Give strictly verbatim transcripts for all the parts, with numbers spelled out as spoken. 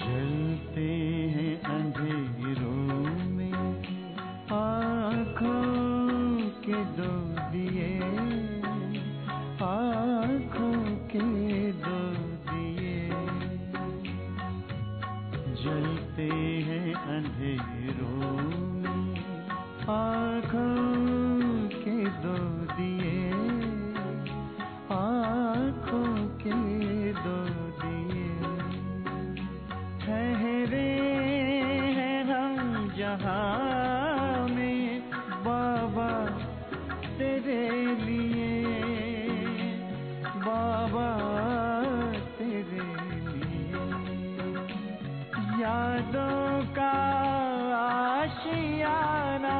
जलते हैं अंधेरों में आँखों के दो दिए, आँखों के दो दिए। जलते हैं अंधेरों में आँखों के दो दिए, आँखों के दो दिए। ठहरे हैं हम जहाँ में बाबा तेरे लिए, बाबा तेरे लिए। यादों का आशियाना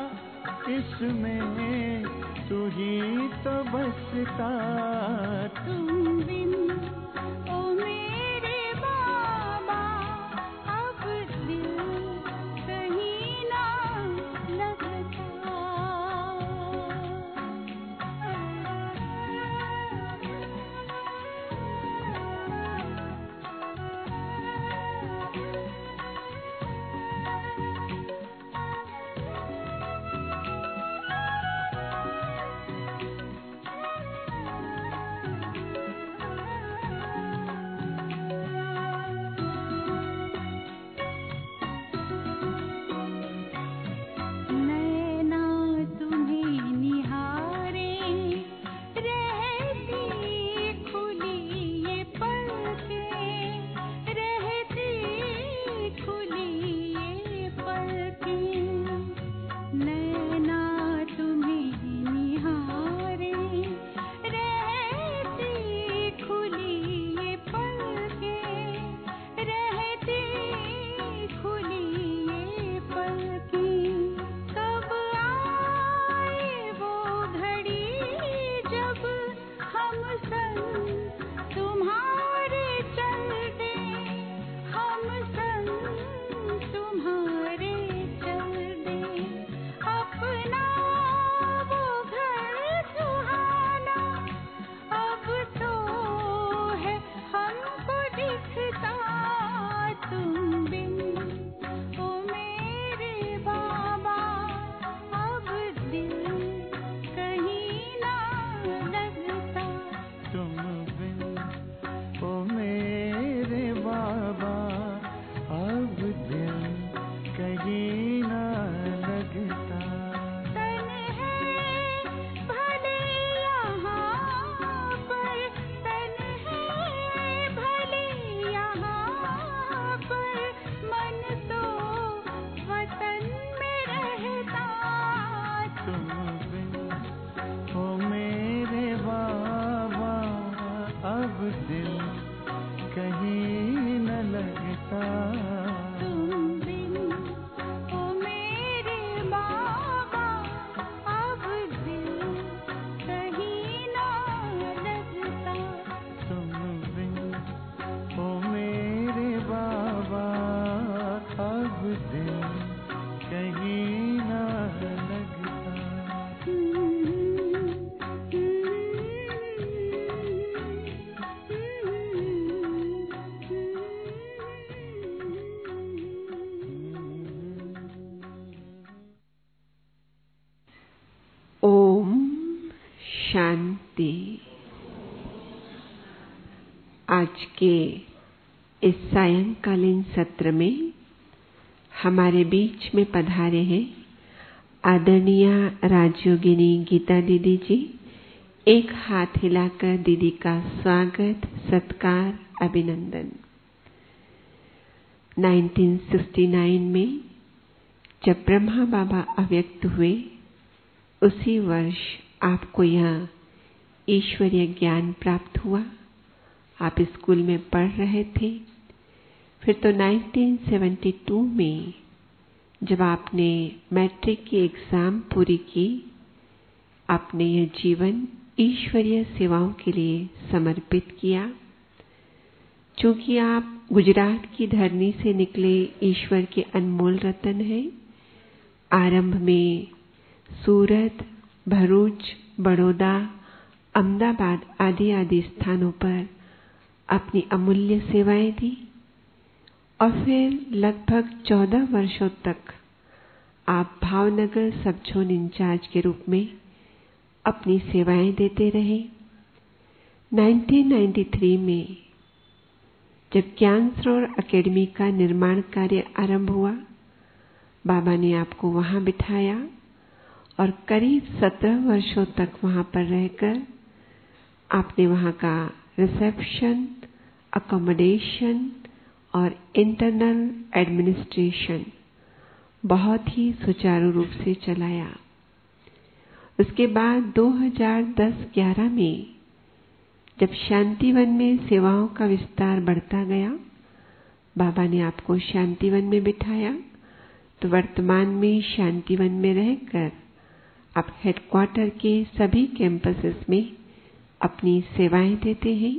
इसमें तू ही तो बसता। तुम बिन ओ मेरे बाबा अब दिल कहीं ना लगता। नैना तुम्हें निहारे रहती खुली ये पलकें, रहती खुली ये पलकें। नैना तुम्हें निहारे रहती खुली ये पलकें, रहती खुली ये पलकें। कब आए वो घड़ी जब हम संग तुम्हारे चल दें, हम संग तुम्हारे चल दें। अपना वो घर सुहाना अब तो है हमको दिखता। तुम बिन ओ मेरे बाबा अब दिल कहीं ना लगता। तुम बिन ओ मेरे बाबा अब दिल कहीं ना लगता। तन है भले यहाँ पर, तन है भले यहाँ पर, मन तो वतन में रहता। तुम बिन ओ मेरे बाबा अब दिल कहीं न लगता। तुम बिन ओ मेरे बाबा अब दिल कहीं ना लगता। तुम बिन ओ मेरे बाबा अब दिल कहीं न लगता। ओम शांति। आज के इस सायंकालीन सत्र में हमारे बीच में पधारे हैं आदरणीय राजयोगिनी गीता दीदी जी। एक हाथ हिलाकर दीदी का स्वागत, सत्कार, अभिनंदन। उन्नीस सौ उनहत्तर में जब ब्रह्मा बाबा अव्यक्त हुए, उसी वर्ष आपको यह ईश्वरीय ज्ञान प्राप्त हुआ। आप स्कूल में पढ़ रहे थे। फिर तो उन्नीस सौ बहत्तर में जब आपने मैट्रिक की एग्जाम पूरी की, आपने यह जीवन ईश्वरीय सेवाओं के लिए समर्पित किया। चूंकि आप गुजरात की धरनी से निकले ईश्वर के अनमोल रतन हैं, आरंभ में सूरत, भरूच, बड़ौदा, अहमदाबाद आदि आदि स्थानों पर अपनी अमूल्य सेवाएं दी और फिर लगभग चौदह वर्षों तक आप भावनगर सब जोन इंचार्ज के रूप में अपनी सेवाएं देते रहे। उन्नीस सौ तिरानवे में जब ज्ञान सरोवर अकेडमी का निर्माण कार्य आरंभ हुआ, बाबा ने आपको वहां बिठाया और करीब सत्रह वर्षों तक वहां पर रहकर आपने वहां का रिसेप्शन, अकोमोडेशन और इंटरनल एडमिनिस्ट्रेशन बहुत ही सुचारू रूप से चलाया। उसके बाद दो हज़ार दस ग्यारह में जब शांतिवन में सेवाओं का विस्तार बढ़ता गया, बाबा ने आपको शांतिवन में बिठाया, तो वर्तमान में शांतिवन में रहकर आप हेडक्वार्टर के सभी कैंपसेस में अपनी सेवाएं देते हैं।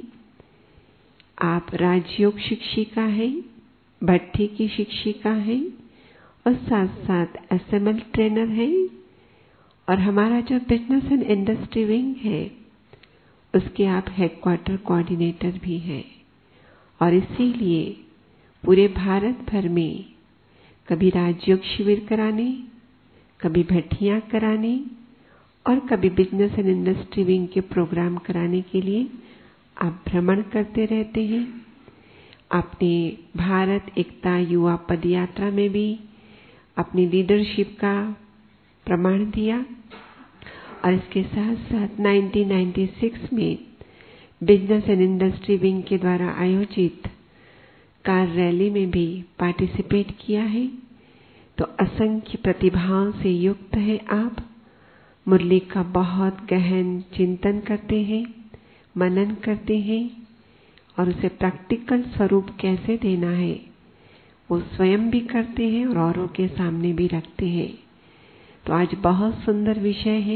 आप राजयोग शिक्षिका हैं, भट्ठी की शिक्षिका हैं और साथ साथ एसएमएल ट्रेनर हैं। और हमारा जो बिजनेस एंड इंडस्ट्री विंग है, उसके आप हेडक्वार्टर कोऑर्डिनेटर भी हैं। और इसीलिए पूरे भारत भर में कभी राजयोग शिविर कराने, कभी भट्टियां कराने और कभी बिजनेस एंड इंडस्ट्री विंग के प्रोग्राम कराने के लिए आप भ्रमण करते रहते हैं। आपने भारत एकता युवा पदयात्रा में भी अपनी लीडरशिप का प्रमाण दिया और इसके साथ साथ उन्नीस सौ छियानवे में बिजनेस एंड इंडस्ट्री विंग के द्वारा आयोजित कार रैली में भी पार्टिसिपेट किया है। तो असंख्य प्रतिभाओं से युक्त है आप। मुरली का बहुत गहन चिंतन करते हैं, मनन करते हैं और उसे प्रैक्टिकल स्वरूप कैसे देना है वो स्वयं भी करते हैं और औरों के सामने भी रखते हैं। तो आज बहुत सुंदर विषय है।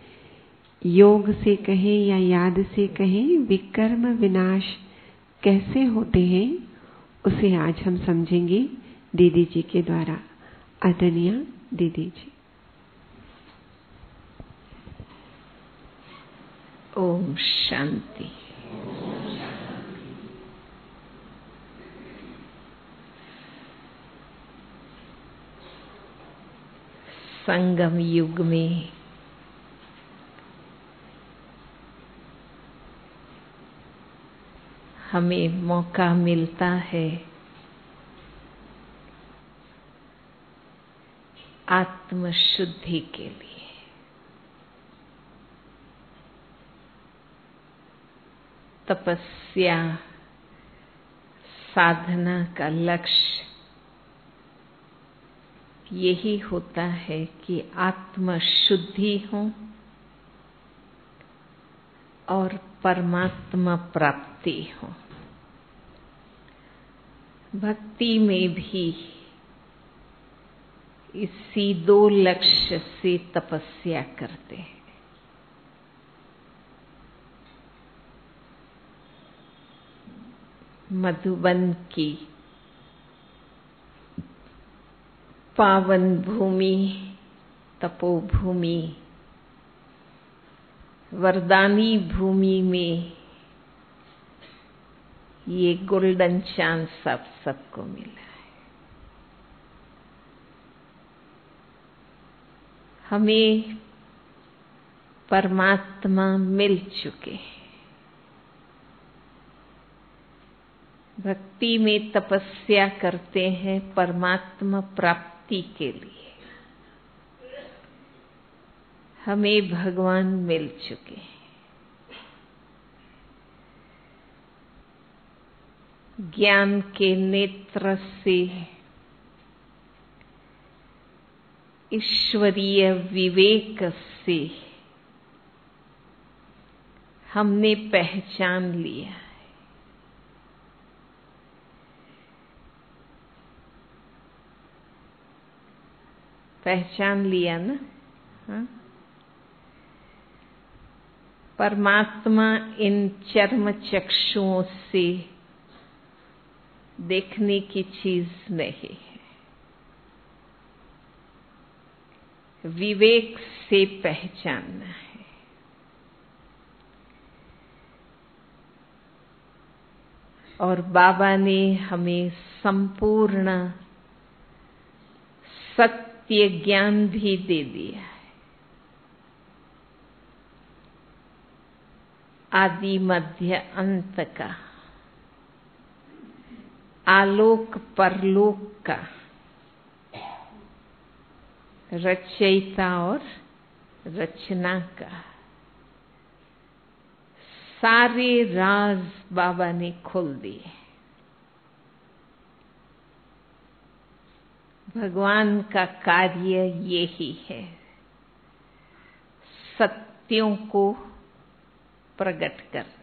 योग से कहें या याद से कहें, विकर्म विनाश कैसे होते हैं, उसे आज हम समझेंगे दीदी जी के द्वारा। आदरणीय दीदी जी। ओम शांति। संगम युग में हमें मौका मिलता है आत्मशुद्धि के लिए। तपस्या साधना का लक्ष्य यही होता है कि आत्मशुद्धि हो और परमात्मा प्राप्ति हो। भक्ति में भी इसी दो लक्ष्य से तपस्या करते हैं। मधुबन की पावन भूमि, तपोभूमि, वरदानी भूमि में ये गोल्डन चांस आप सबको मिला है। हमें परमात्मा मिल चुके हैं। भक्ति में तपस्या करते हैं परमात्मा प्राप्ति के लिए। हमें भगवान मिल चुके हैं। ज्ञान के नेत्र से ईश्वरीय विवेक से हमने पहचान लिया है। पहचान लिया ना? हाँ? परमात्मा इन चर्म चक्षुओं से देखने की चीज नहीं है, विवेक से पहचानना है। और बाबा ने हमें संपूर्ण सत्य ज्ञान भी दे दिया है। आदि मध्य अंत का, आलोक परलोक का, रचयिता और रचना का सारे राज बाबा ने खोल दिए। भगवान का कार्य यही है, सत्यों को प्रकट करना।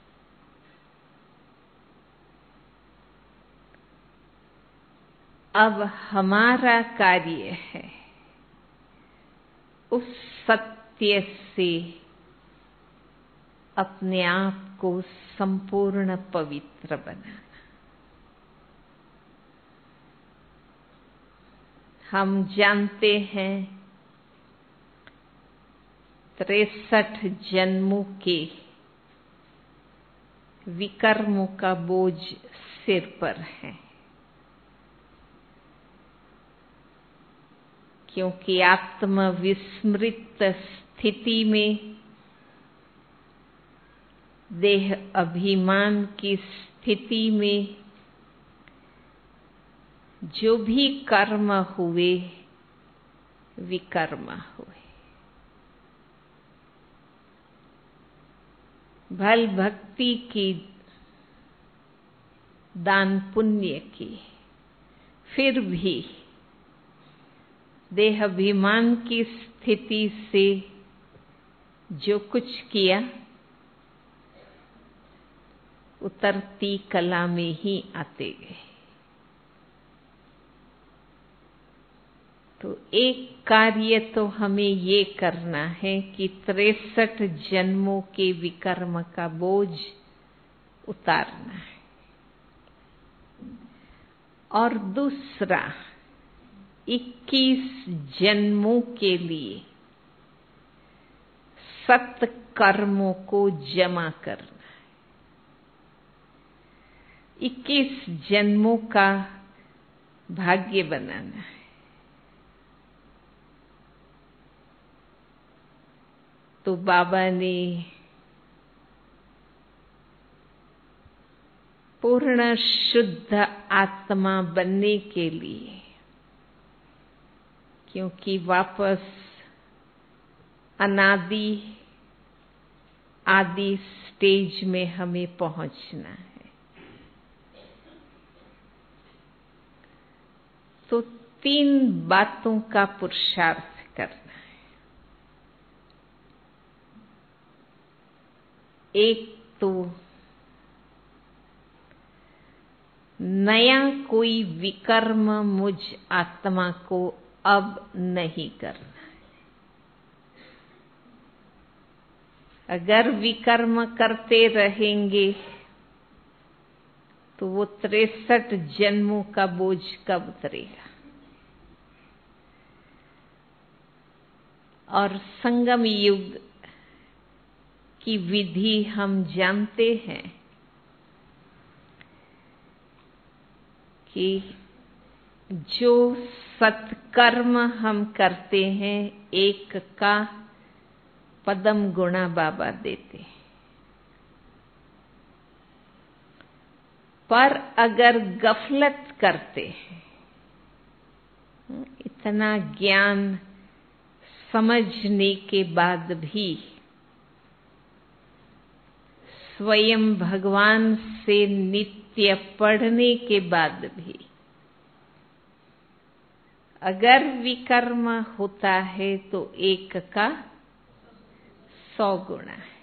अब हमारा कार्य है उस सत्य से अपने आप को संपूर्ण पवित्र बनाना। हम जानते हैं तिरसठ जन्मों के विकर्मों का बोझ सिर पर है, क्योंकि आत्म विस्मृत स्थिति में, देह अभिमान की स्थिति में जो भी कर्म हुए विकर्म हुए। भल भक्ति की, दान पुण्य की, फिर भी देह अभिमान की स्थिति से जो कुछ किया उतरती कला में ही आते गए। तो एक कार्य तो हमें ये करना है कि तिरसठ जन्मों के विकर्म का बोझ उतारना है, और दूसरा इक्कीस जन्मों के लिए सत कर्मों को जमा करना है। इक्कीस जन्मों का भाग्य बनाना है। तो बाबा ने पूर्ण शुद्ध आत्मा बनने के लिए, क्योंकि वापस अनादि आदि स्टेज में हमें पहुंचना है, तो तीन बातों का पुरुषार्थ करना है। एक तो नया कोई विकर्म मुझ आत्मा को अब नहीं करना है। अगर विकर्म करते रहेंगे तो वो तिरसठ जन्मों का बोझ कब उतरेगा। और संगम युग की विधि हम जानते हैं कि जो सत्कर्म हम करते हैं एक का पदम गुणा बाबा देते हैं, पर अगर गफलत करते हैं, इतना ज्ञान समझने के बाद भी, स्वयं भगवान से नित्य पढ़ने के बाद भी अगर विकर्म होता है तो एक का सौ गुना है।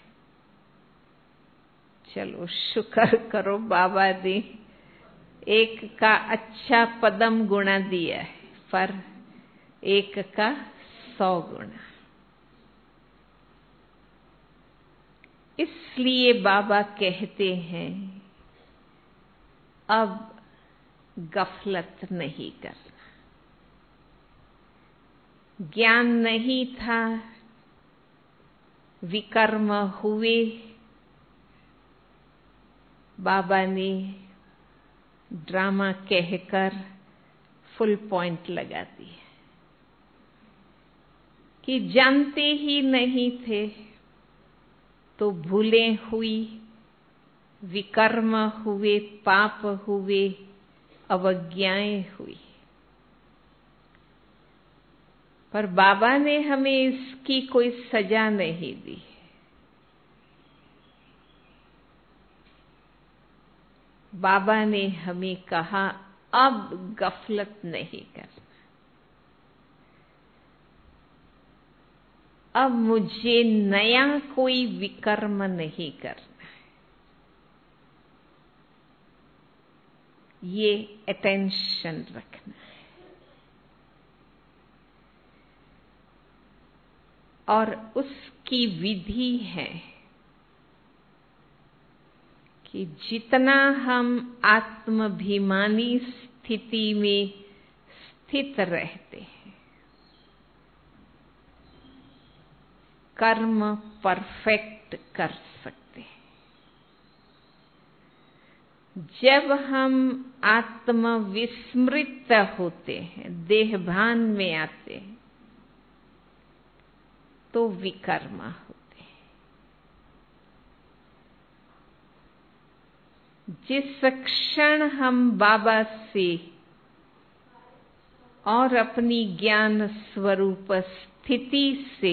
चलो शुक्र करो बाबा ने एक का अच्छा पदम गुणा दिया है, पर एक का सौ गुना। इसलिए बाबा कहते हैं अब गफलत नहीं करना। ज्ञान नहीं था, विकर्म हुए, बाबा ने ड्रामा कहकर फुल पॉइंट लगा दी कि जानते ही नहीं थे तो भूलें हुई, विकर्म हुए, पाप हुए, अवज्ञाएं हुई। पर बाबा ने हमें इसकी कोई सजा नहीं दी। बाबा ने हमें कहा अब गफलत नहीं करना, अब मुझे नया कोई विकर्म नहीं करना है। ये अटेंशन रखना है। और उसकी विधि है कि जितना हम आत्माभिमानी स्थिति में स्थित रहते हैं, कर्म परफेक्ट कर सकते हैं। जब हम आत्मविस्मृत होते हैं, देहभान में आते हैं, तो विकर्म होते हैं। जिस क्षण हम बाबा से और अपनी ज्ञान स्वरूप स्थिति से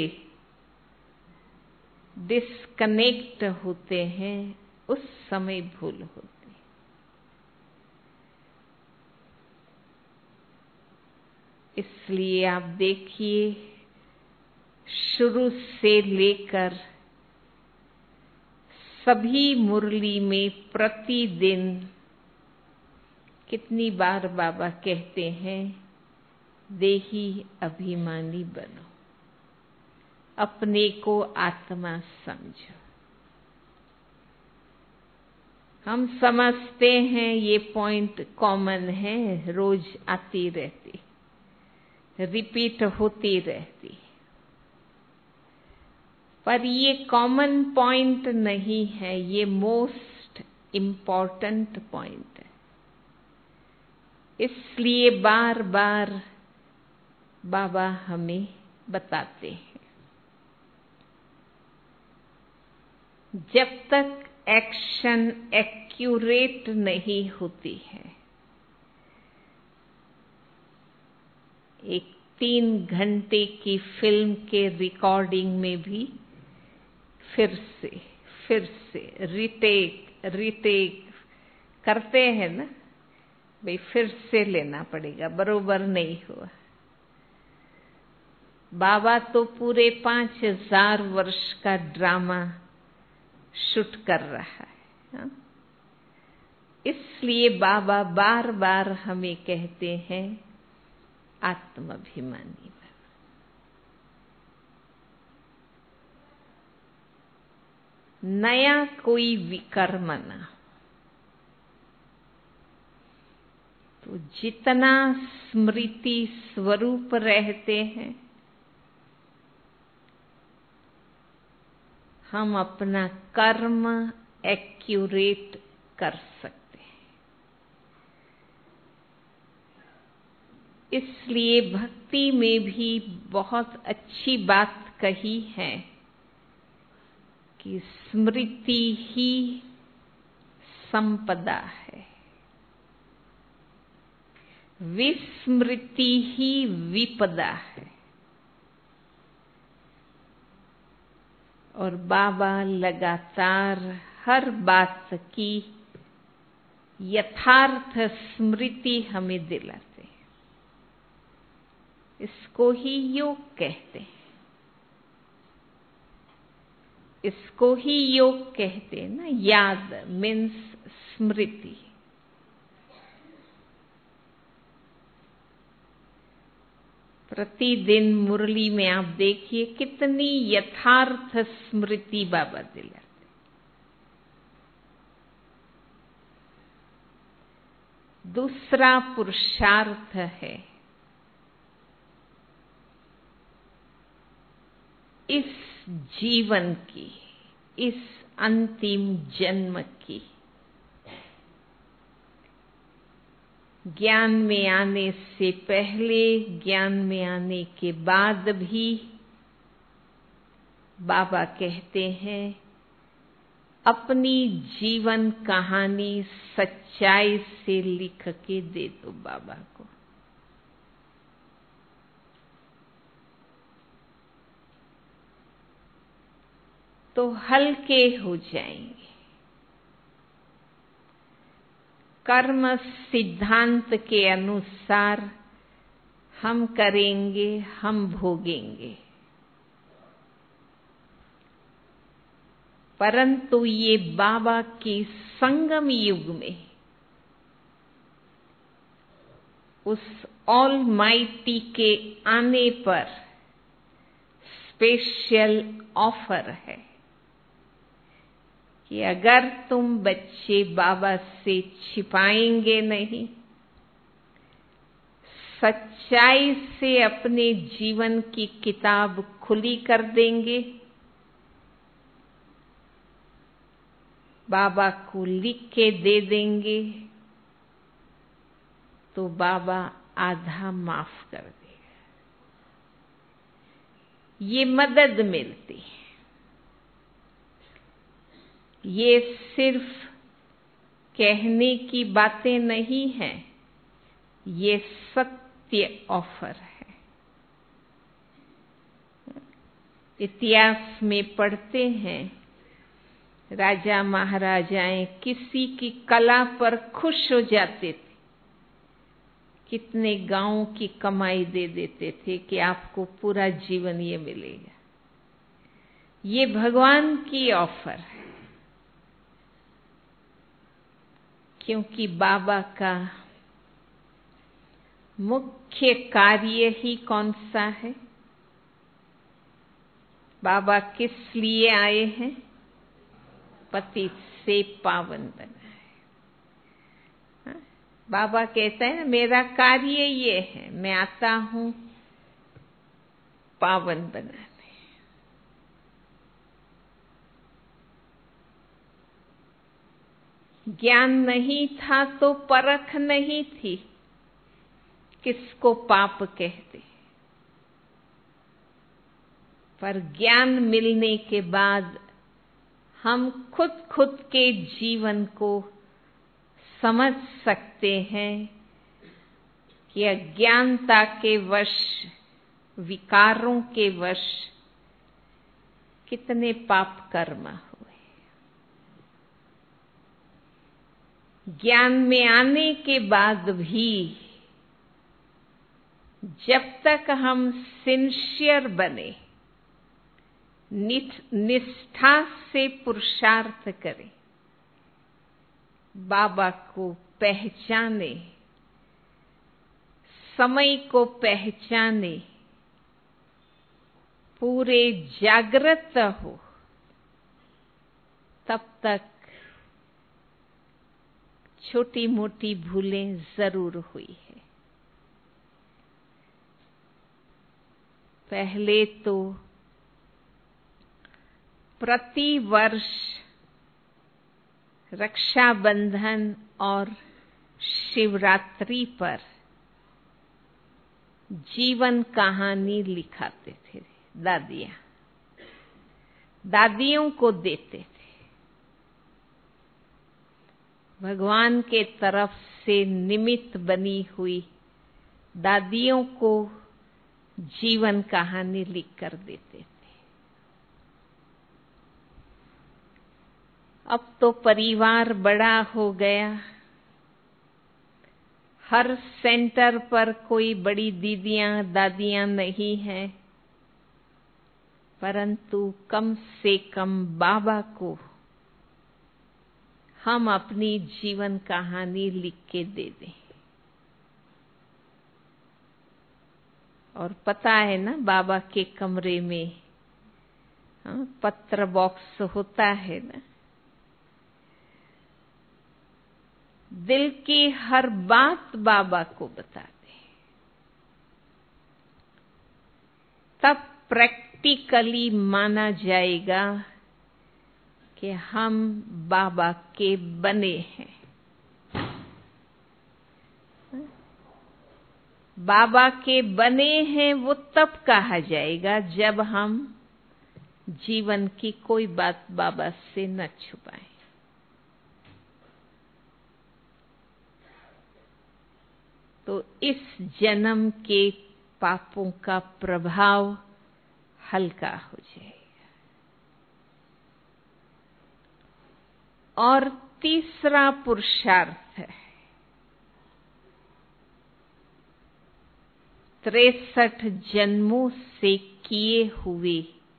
डिस्कनेक्ट होते हैं, उस समय भूल होती है। इसलिए आप देखिए, शुरू से लेकर सभी मुरली में प्रतिदिन कितनी बार बाबा कहते हैं, देही अभिमानी बनो, अपने को आत्मा समझो। हम समझते हैं ये पॉइंट कॉमन है, रोज आती रहती, रिपीट होती रहती, पर ये कॉमन पॉइंट नहीं है, ये मोस्ट इम्पॉर्टेंट पॉइंट है। इसलिए बार बार बाबा हमें बताते हैं, जब तक एक्शन एक्यूरेट नहीं होती है, एक तीन घंटे की फिल्म के रिकॉर्डिंग में भी फिर से फिर से रिटेक रिटेक करते हैं ना, भाई फिर से लेना पड़ेगा, बरोबर नहीं हुआ। बाबा तो पूरे पांच हजार वर्ष का ड्रामा शूट कर रहा है, हा? इसलिए बाबा बार बार हमें कहते हैं, आत्माभिमानी बनो। नया कोई विकर्म ना हो। तो जितना स्मृति स्वरूप रहते हैं, हम अपना कर्म एक्यूरेट कर सकते हैं। इसलिए भक्ति में भी बहुत अच्छी बात कही है कि स्मृति ही संपदा है, विस्मृति ही विपदा है। और बाबा लगातार हर बात की यथार्थ स्मृति हमें दिलाते हैं। इसको ही योग कहते हैं, इसको ही योग कहते हैं ना। याद मीन्स स्मृति। प्रतिदिन मुरली में आप देखिए कितनी यथार्थ स्मृति बाबा दिलाते। दूसरा पुरुषार्थ है इस जीवन की, इस अंतिम जन्म की ज्ञान में आने से पहले, ज्ञान में आने के बाद भी बाबा कहते हैं अपनी जीवन कहानी सच्चाई से लिख के दे दो बाबा को। तो हल्के हो जाएंगे। कर्म सिद्धांत के अनुसार हम करेंगे, हम भोगेंगे, परंतु ये बाबा की संगम युग में उस ऑलमाइटी के आने पर स्पेशल ऑफर है कि अगर तुम बच्चे बाबा से छिपाएंगे नहीं, सच्चाई से अपने जीवन की किताब खुली कर देंगे, बाबा को लिख के दे देंगे, तो बाबा आधा माफ कर देगा। ये मदद मिलती है। ये सिर्फ कहने की बातें नहीं हैं, ये सत्य ऑफर है। इतिहास में पढ़ते हैं राजा महाराजाएं किसी की कला पर खुश हो जाते थे, कितने गांवों की कमाई दे देते थे कि आपको पूरा जीवन ये मिलेगा। ये भगवान की ऑफर है, क्योंकि बाबा का मुख्य कार्य ही कौन सा है? बाबा किस लिए आए हैं? पतित से पावन बनाए। बाबा कहता है ना, मेरा कार्य ये है, मैं आता हूं पावन बनाने। ज्ञान नहीं था तो परख नहीं थी, किसको पाप कहते। पर ज्ञान मिलने के बाद हम खुद खुद के जीवन को समझ सकते हैं कि अज्ञानता के वश, विकारों के वश कितने पाप कर्म हुए। ज्ञान में आने के बाद भी जब तक हम सिंसियर बने, निष्ठा से पुरुषार्थ करें, बाबा को पहचाने, समय को पहचाने, पूरे जागृत हो, तब तक छोटी मोटी भूलें जरूर हुई है। पहले तो प्रति वर्ष रक्षाबंधन और शिवरात्रि पर जीवन कहानी लिखाते थे दादियां, दादियों को देते थे। भगवान के तरफ से निमित्त बनी हुई दादियों को जीवन कहानी लिख कर देते थे। अब तो परिवार बड़ा हो गया, हर सेंटर पर कोई बड़ी दीदियां दादियां नहीं हैं, परंतु कम से कम बाबा को हम अपनी जीवन कहानी लिख के दे दें। और पता है ना, बाबा के कमरे में हाँ, पत्र बॉक्स होता है ना, दिल की हर बात बाबा को बता दे, तब प्रैक्टिकली माना जाएगा कि हम बाबा के बने हैं। बाबा के बने हैं वो तब कहा जाएगा जब हम जीवन की कोई बात बाबा से न छुपाएं। तो इस जन्म के पापों का प्रभाव हल्का हो जाएगा। और तीसरा पुरुषार्थ है तिरसठ जन्मों से किए हुए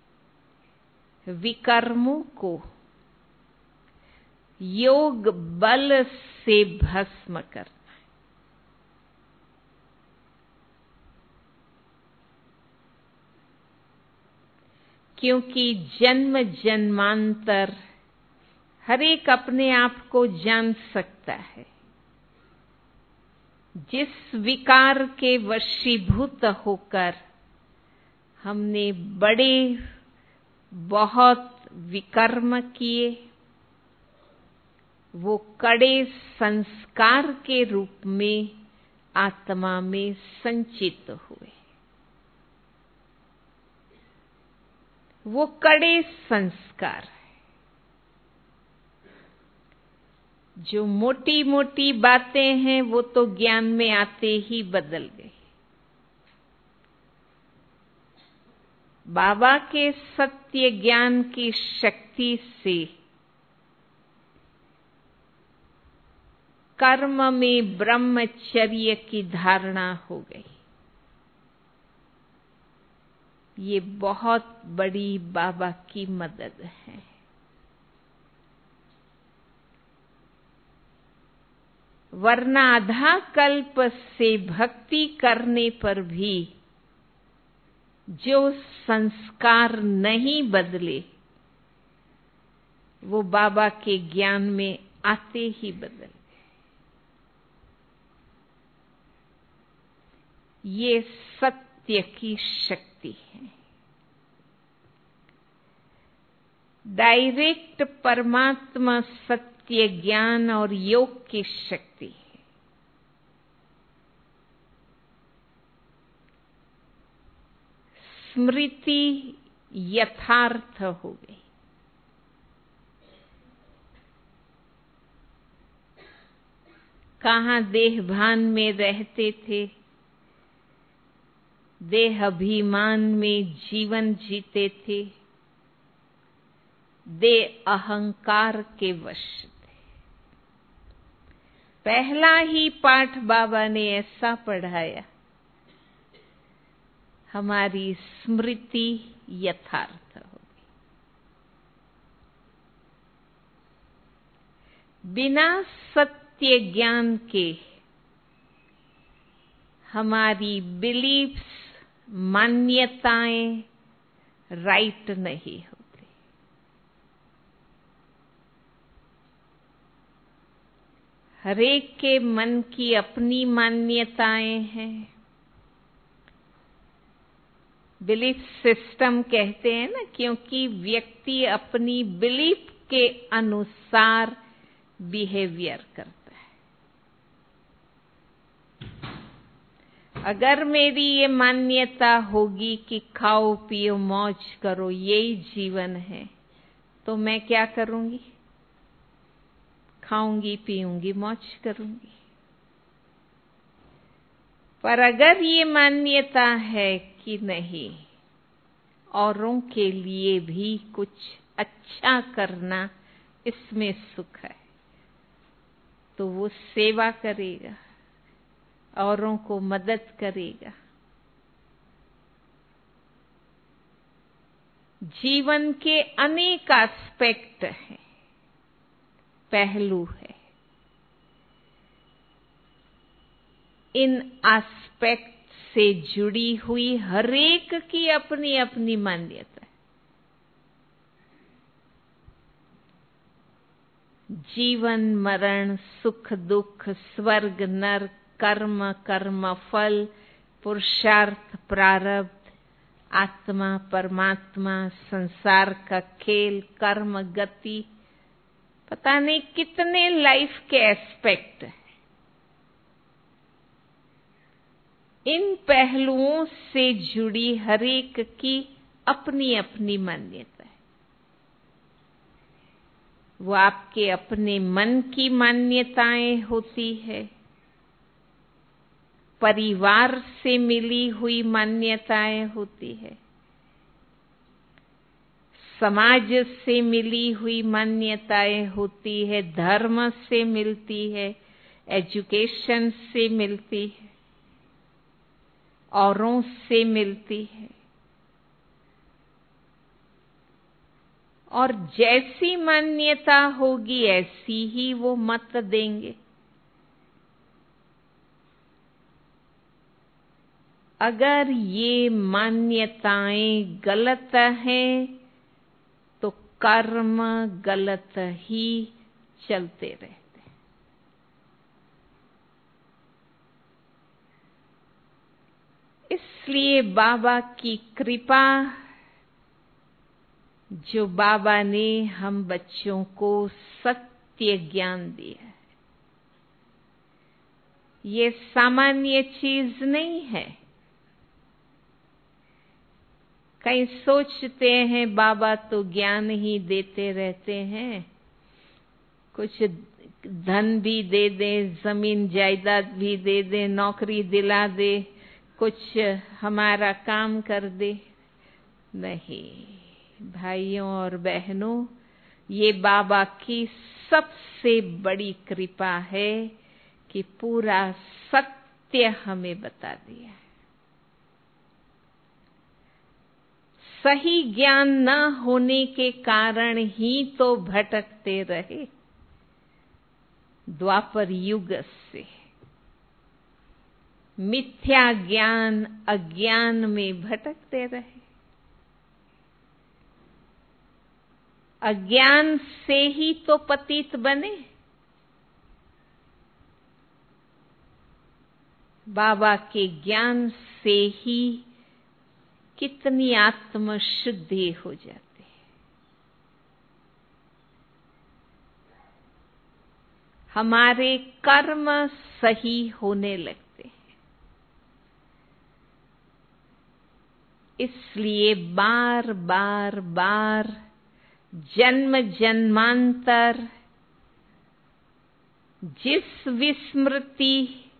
विकर्मों को योग बल से भस्म करना। क्योंकि जन्म जन्मांतर हर एक अपने आप को जान सकता है। जिस विकार के वशीभूत होकर हमने बड़े बहुत विकर्म किए, वो कड़े संस्कार के रूप में आत्मा में संचित हुए। वो कड़े संस्कार है। जो मोटी मोटी बातें हैं वो तो ज्ञान में आते ही बदल गई। बाबा के सत्य ज्ञान की शक्ति से कर्म में ब्रह्मचर्य की धारणा हो गई। ये बहुत बड़ी बाबा की मदद है। वरना आधा कल्प से भक्ति करने पर भी जो संस्कार नहीं बदले वो बाबा के ज्ञान में आते ही बदल गए। ये सत्य की शक्ति है। डायरेक्ट परमात्मा सत्य ज्ञान और योग की शक्ति है। स्मृति यथार्थ हो गई। कहाँ देह भान में रहते थे, देह अभिमान में जीवन जीते थे, देह अहंकार के वश थे। पहला ही पाठ बाबा ने ऐसा पढ़ाया, हमारी स्मृति यथार्थ होगी। बिना सत्य ज्ञान के हमारी बिलीफ्स, मान्यताएं राइट नहीं होती। हरेक के मन की अपनी मान्यताएं हैं। बिलीफ सिस्टम कहते हैं ना, क्योंकि व्यक्ति अपनी बिलीफ के अनुसार बिहेवियर करता है। अगर मेरी ये मान्यता होगी कि खाओ पियो मौज करो यही जीवन है, तो मैं क्या करूंगी? खाऊंगी पीऊंगी मौज करूंगी। पर अगर ये मान्यता है कि नहीं, औरों के लिए भी कुछ अच्छा करना इसमें सुख है, तो वो सेवा करेगा, औरों को मदद करेगा। जीवन के अनेक एस्पेक्ट हैं, पहलू है। इन एस्पेक्ट से जुड़ी हुई हरेक की अपनी अपनी मान्यता है। जीवन मरण, सुख दुख, स्वर्ग नरक, कर्म कर्म फल, पुरुषार्थ प्रारब्ध, आत्मा परमात्मा, संसार का खेल, कर्म गति, पता नहीं कितने लाइफ के एस्पेक्ट हैं। इन पहलुओं से जुड़ी हर एक की अपनी अपनी मान्यता है। वो आपके अपने मन की मान्यताएं होती है, परिवार से मिली हुई मान्यताएं होती है, समाज से मिली हुई मान्यताएं होती है, धर्म से मिलती है, एजुकेशन से मिलती है, औरों से मिलती है। और जैसी मान्यता होगी ऐसी ही वो मत देंगे। अगर ये मान्यताएं गलत हैं तो कर्म गलत ही चलते रहते हैं। इसलिए बाबा की कृपा, जो बाबा ने हम बच्चों को सत्य ज्ञान दिया है, ये सामान्य चीज नहीं है। कई सोचते हैं बाबा तो ज्ञान ही देते रहते हैं, कुछ धन भी दे दे, जमीन जायदाद भी दे दे, नौकरी दिला दे, कुछ हमारा काम कर दे। नहीं भाइयों और बहनों, ये बाबा की सबसे बड़ी कृपा है कि पूरा सत्य हमें बता दिया है। सही ज्ञान न होने के कारण ही तो भटकते रहे द्वापर युग से। मिथ्या ज्ञान अज्ञान में भटकते रहे। अज्ञान से ही तो पतित बने। बाबा के ज्ञान से ही कितनी आत्म शुद्धि हो जाती है। हमारे कर्म सही होने लगते हैं। इसलिए बार बार बार जन्म जन्मांतर जिस विस्मृति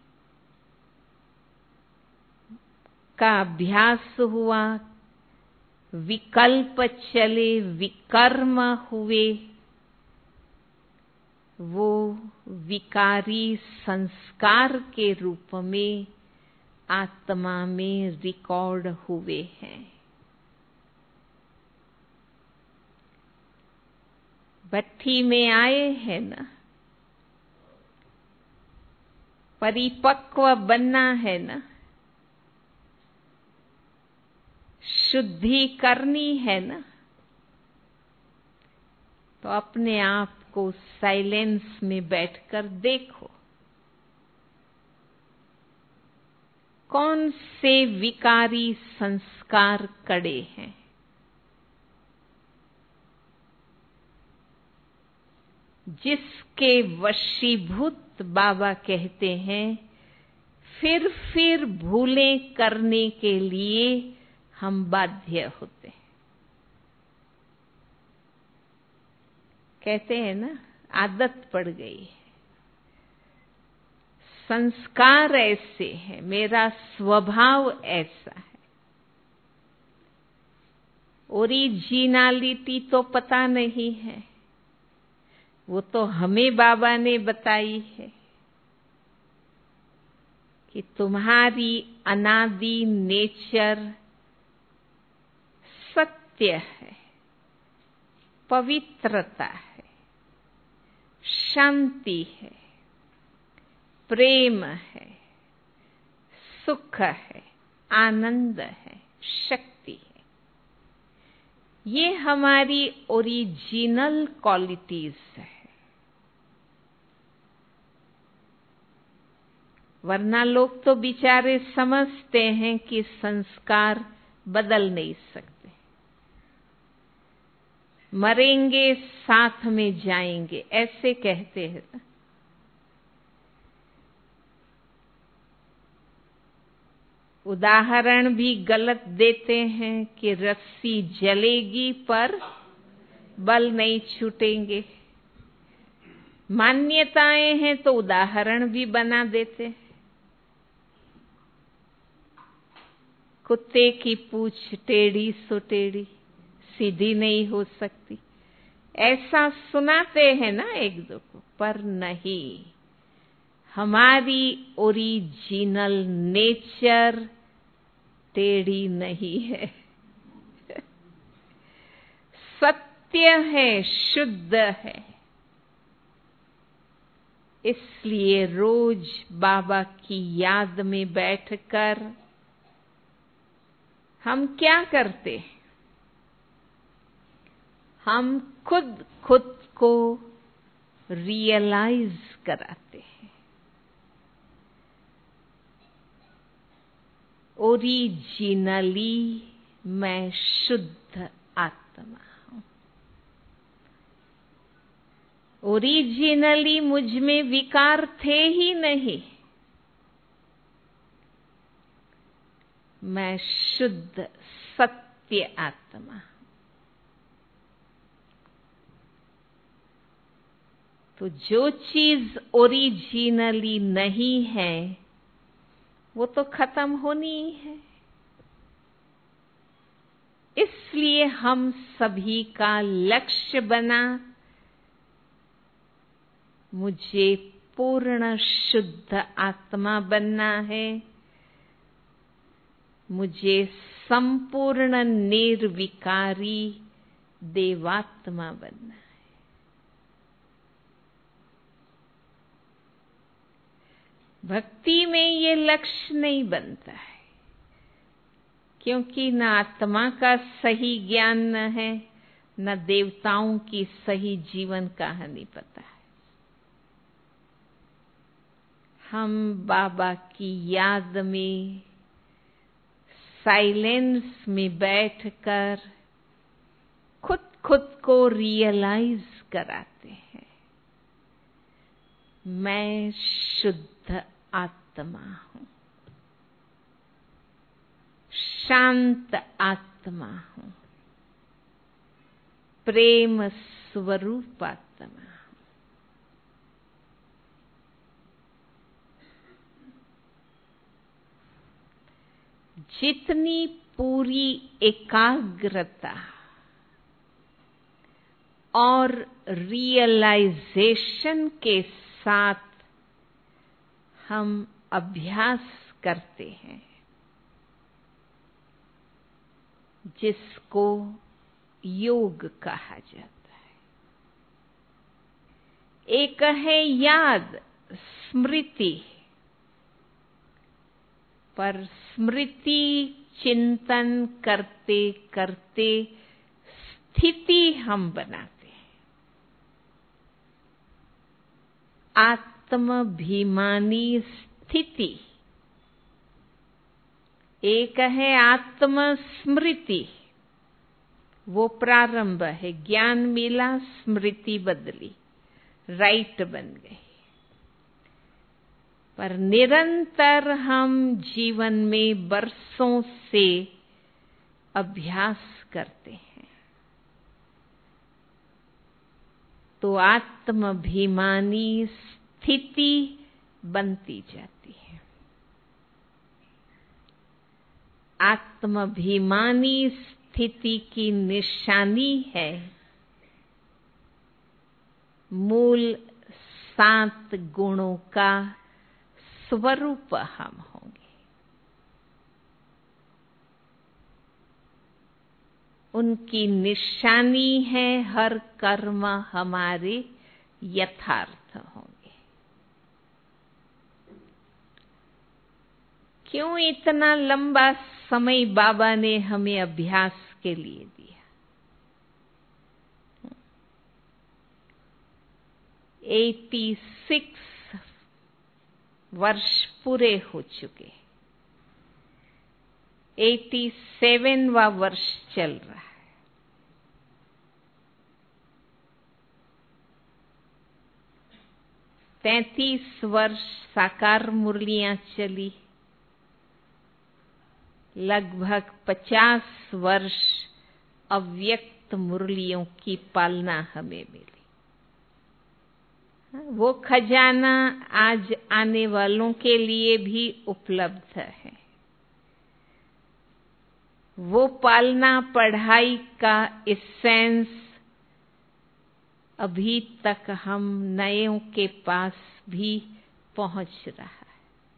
का अभ्यास हुआ, विकल्प चले, विकर्म हुए, वो विकारी संस्कार के रूप में आत्मा में रिकॉर्ड हुए हैं। भट्ठी में आए हैं ना, परिपक्व बनना है ना, शुद्धि करनी है ना, तो अपने आप को साइलेंस में बैठकर देखो, कौन से विकारी संस्कार कड़े हैं। जिसके वशीभूत बाबा कहते हैं, फिर फिर भूलें करने के लिए हम बाध्य होते हैं। कहते हैं ना, आदत पड़ गई है, संस्कार ऐसे हैं, मेरा स्वभाव ऐसा है। ओरिजिनलिटी तो पता नहीं है, वो तो हमें बाबा ने बताई है कि तुम्हारी अनादि नेचर सत्य है, पवित्रता है, शांति है, प्रेम है, सुख है, आनंद है, शक्ति है। ये हमारी ओरिजिनल क्वालिटीज है। वरना लोग तो बेचारे समझते हैं कि संस्कार बदल नहीं सकते, मरेंगे साथ में जाएंगे, ऐसे कहते हैं ना। उदाहरण भी गलत देते हैं कि रस्सी जलेगी पर बल नहीं छूटेंगे। मान्यताएं हैं तो उदाहरण भी बना देते हैं। कुत्ते की पूंछ टेढ़ी सो टेढ़ी, सीधी नहीं हो सकती, ऐसा सुनाते हैं ना एक दो को, पर नहीं। हमारी ओरिजिनल नेचर टेढ़ी नहीं है, सत्य है, शुद्ध है। इसलिए रोज बाबा की याद में बैठकर हम क्या करते हैं? हम खुद खुद को रियलाइज कराते हैं। ओरिजिनली मैं शुद्ध आत्मा हूं। ओरिजिनली मुझ में विकार थे ही नहीं। मैं शुद्ध सत्य आत्मा। तो जो चीज ओरिजिनली नहीं है वो तो खत्म होनी ही है। इसलिए हम सभी का लक्ष्य बना, मुझे पूर्ण शुद्ध आत्मा बनना है, मुझे संपूर्ण निर्विकारी देवात्मा बनना है। भक्ति में ये लक्ष्य नहीं बनता है, क्योंकि न आत्मा का सही ज्ञान न है, न देवताओं की सही जीवन कहानी पता है। हम बाबा की याद में साइलेंस में बैठकर खुद खुद को रियलाइज कराते हैं, मैं शुद्ध आत्मा हूं, शांत आत्मा हूं, प्रेम स्वरूप आत्मा हूं। जितनी पूरी एकाग्रता और रियलाइजेशन के साथ हम अभ्यास करते हैं, जिसको योग कहा जाता है। एक है याद, स्मृति, पर स्मृति चिंतन करते करते स्थिति हम बनाते हैं। आत्माभिमानी स्थिति। एक है आत्म स्मृति, वो प्रारंभ है, ज्ञान मिला, स्मृति बदली, राइट बन गई। पर निरंतर हम जीवन में बरसों से अभ्यास करते हैं, तो आत्माभिमानी स्थिति बनती जाती है। आत्माभिमानी स्थिति की निशानी है मूल सात गुणों का स्वरूप हम होंगे। उनकी निशानी है हर कर्म हमारे यथार्थ होंगे। क्यों इतना लंबा समय बाबा ने हमें अभ्यास के लिए दिया? छियासी वर्ष पूरे हो चुके, सत्तासीवां वर्ष चल रहा है। तैंतीस वर्ष साकार मुरलियां चली, लगभग पचास वर्ष अव्यक्त मुरलियों की पालना हमें मिली। वो खजाना आज आने वालों के लिए भी उपलब्ध है। वो पालना पढ़ाई का एसेंस अभी तक हम नयों के पास भी पहुंच रहा है।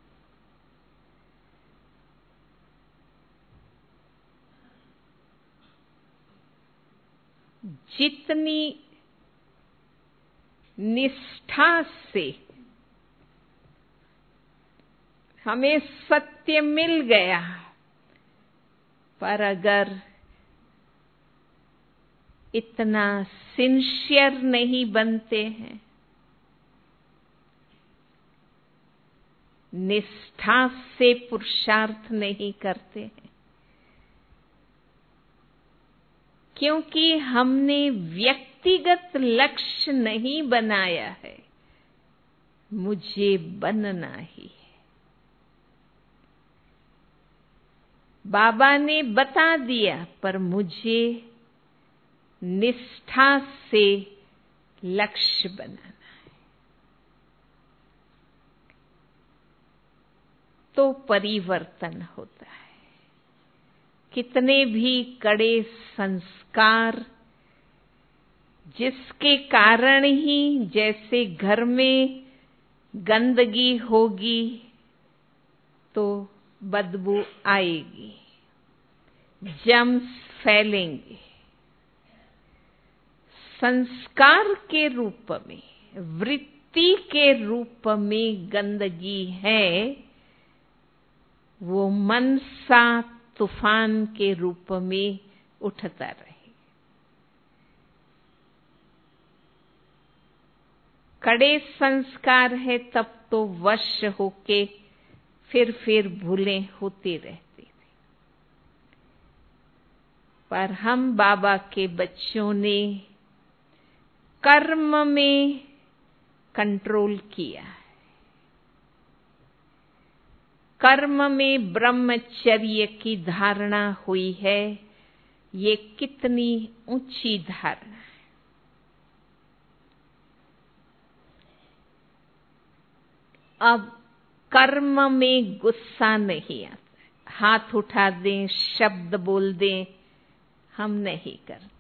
जितनी निष्ठा से हमें सत्य मिल गया, पर अगर इतना सिंसियर नहीं बनते हैं, निष्ठा से पुरुषार्थ नहीं करते हैं, क्योंकि हमने व्यक्तिगत लक्ष्य नहीं बनाया है, मुझे बनना ही है। बाबा ने बता दिया, पर मुझे निष्ठा से लक्ष्य बनाना है, तो परिवर्तन होता है। कितने भी कड़े संस्कार, जिसके कारण ही जैसे घर में गंदगी होगी तो बदबू आएगी, जर्म्स फैलेंगे। संस्कार के रूप में, वृत्ति के रूप में गंदगी है, वो मन सा तूफान के रूप में उठता रहे। कड़े संस्कार है तब तो वश होके फिर फिर भूलें होती रहती थी, पर हम बाबा के बच्चों ने कर्म में कंट्रोल किया है। कर्म में ब्रह्मचर्य की धारणा हुई है, ये कितनी ऊंची धारणा है। अब कर्म में गुस्सा नहीं आता, हाथ उठा दें, शब्द बोल दें, हम नहीं करते।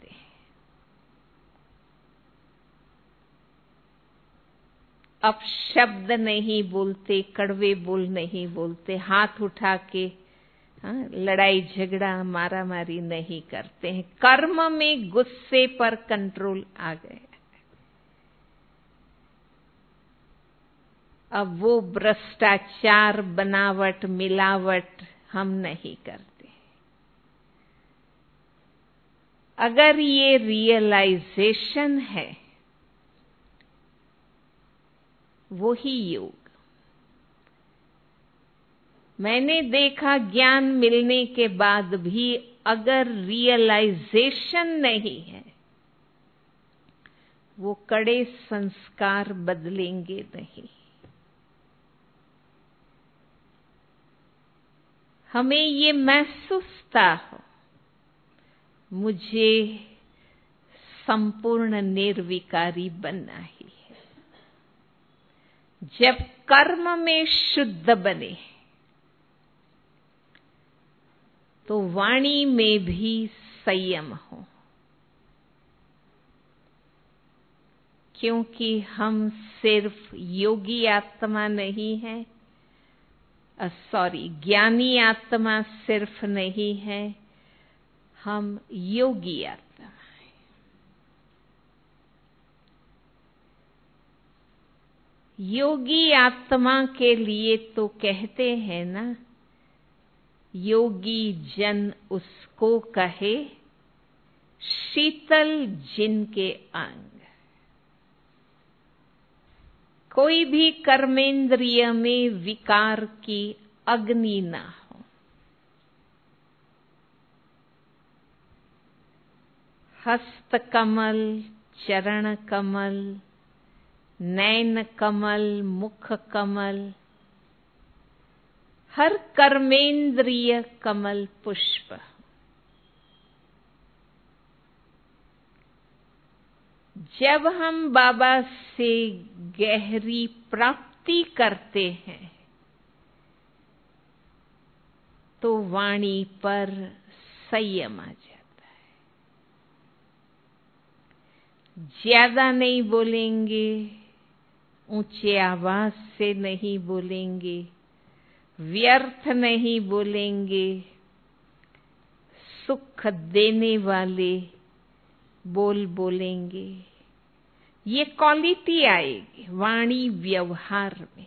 अब शब्द नहीं बोलते, कड़वे बोल नहीं बोलते, हाथ उठा के हाँ, लड़ाई झगड़ा मारा मारी नहीं करते हैं। कर्म में गुस्से पर कंट्रोल आ गया। अब वो भ्रष्टाचार, बनावट, मिलावट हम नहीं करते। अगर ये रियलाइजेशन है, वो ही योग। मैंने देखा ज्ञान मिलने के बाद भी अगर रियलाइजेशन नहीं है, वो कड़े संस्कार बदलेंगे नहीं। हमें ये महसूसता हो, मुझे संपूर्ण निर्विकारी बनना ही है। जब कर्म में शुद्ध बने तो वाणी में भी संयम हो, क्योंकि हम सिर्फ योगी आत्मा नहीं है, सॉरी ज्ञानी आत्मा सिर्फ नहीं है, हम योगी आत्मा है। योगी आत्मा के लिए तो कहते हैं ना, योगी जन उसको कहे शीतल जिनके अंग। कोई भी कर्मेंद्रिय में विकार की अग्नि ना हो। हस्त कमल, चरण कमल, नयन कमल, मुख कमल, हर कर्मेंद्रिय कमल पुष्प। जब हम बाबा से गहरी प्राप्ति करते हैं तो वाणी पर संयम आ जाता है। ज्यादा नहीं बोलेंगे, ऊंचे आवाज से नहीं बोलेंगे, व्यर्थ नहीं बोलेंगे, सुख देने वाले बोल बोलेंगे। ये क्वालिटी आएगी वाणी व्यवहार में।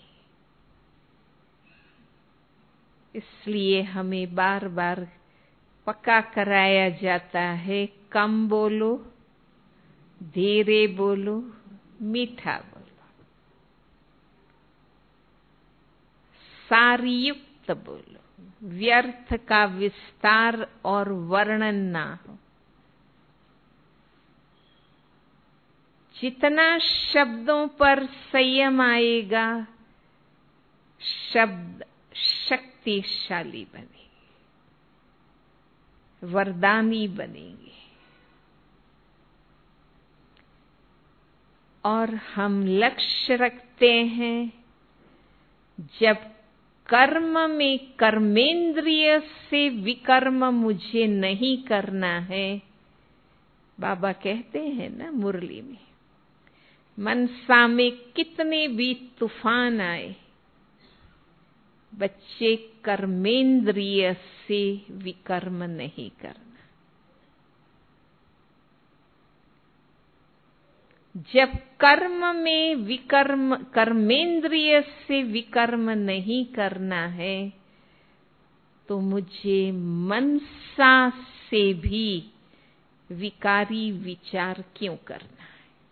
इसलिए हमें बार बार पक्का कराया जाता है, कम बोलो, धीरे बोलो, मीठा बोलो, सारयुक्त बोलो, व्यर्थ का विस्तार और वर्णन ना हो। जितना शब्दों पर संयम आएगा, शब्द शक्तिशाली बनेंगे, वरदानी बनेंगे। और हम लक्ष्य रखते हैं, जब कर्म में कर्मेंद्रिय से विकर्म मुझे नहीं करना है। बाबा कहते हैं ना मुरली में, मनसा में कितने भी तूफान आए, बच्चे कर्मेंद्रिय से विकर्म नहीं करना। जब कर्म में विकर्म कर्मेंद्रिय से विकर्म नहीं करना है तो मुझे मनसा से भी विकारी विचार क्यों करना है।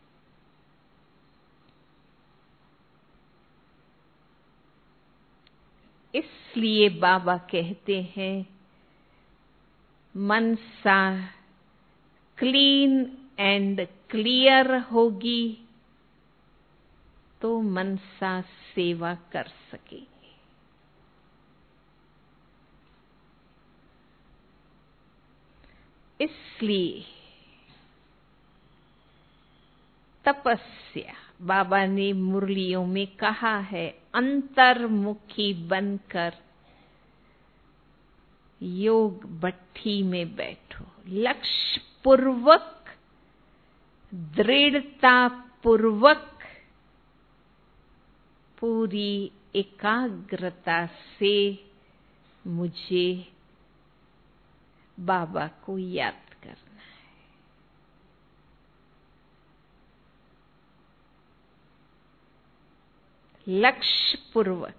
इसलिए बाबा कहते हैं, मनसा क्लीन एंड क्लियर होगी तो मनसा सेवा कर सकेंगे। इसलिए तपस्या, बाबा ने मुरलियों में कहा है, अंतर्मुखी बनकर योग भट्ठी में बैठो, लक्ष्य पूर्वक, दृढ़ता पूर्वक, पूरी एकाग्रता से मुझे बाबा को याद करना है। लक्ष्य पूर्वक,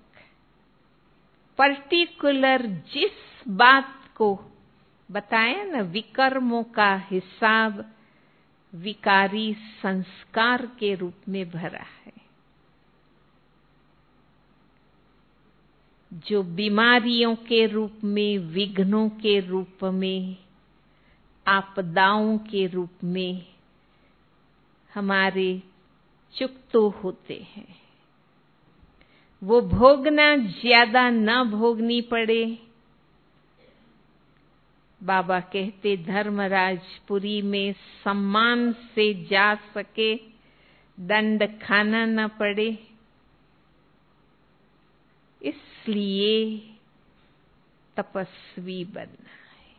पर्टिकुलर जिस बात को बताया ना, विकर्मों का हिसाब विकारी संस्कार के रूप में भरा है। जो बीमारियों के रूप में, विघ्नों के रूप में, आपदाओं के रूप में हमारे चुकतो होते हैं, वो भोगना ज्यादा न भोगनी पड़े। बाबा कहते, धर्मराजपुरी में सम्मान से जा सके, दंड खाना न पड़े। इसलिए तपस्वी बनना है।